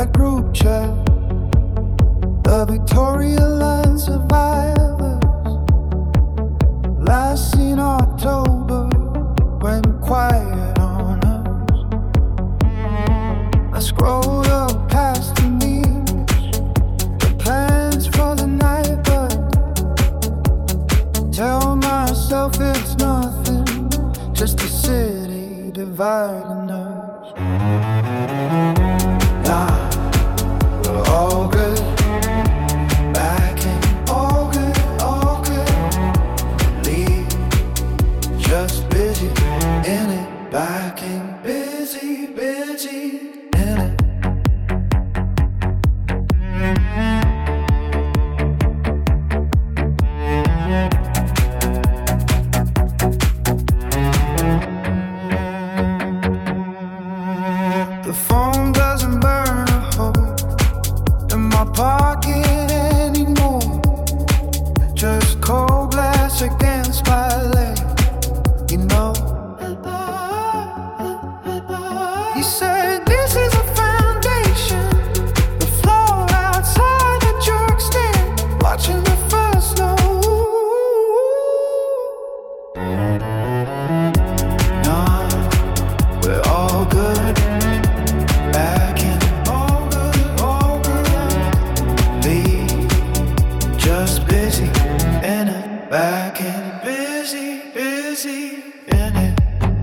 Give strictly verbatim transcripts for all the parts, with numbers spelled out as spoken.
that group chat, the Victoria Line survivors. Last seen October, went quiet on us. I scrolled up past the memes, the plans for the night, but tell myself it's nothing, just a city dividing us. Nah, we're all good. Back in all good, all good. Leave, just busy in it. Back in busy, busy in it. The phone doesn't burn a hole in my pocket anymore. Just cold glass against my leg, you know. He said this is a foundation, the floor outside the jerk stand, watching the first snow. Nah, we're all good. Back in all good, all good. Leave, just busy in it. Back in busy, busy in it.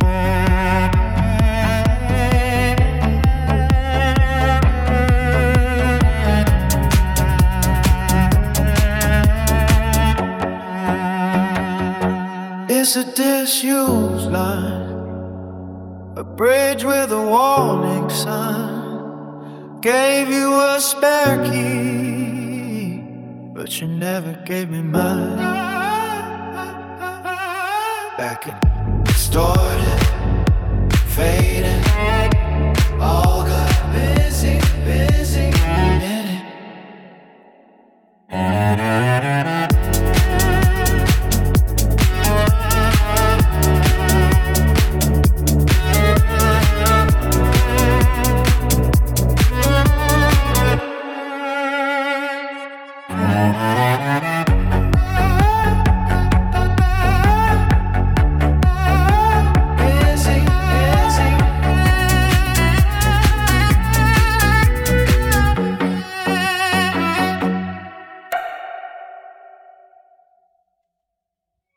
It's a disused line, a bridge with a warning sign. Gave you a spare key, but you never gave me mine. Back in distorted, fading.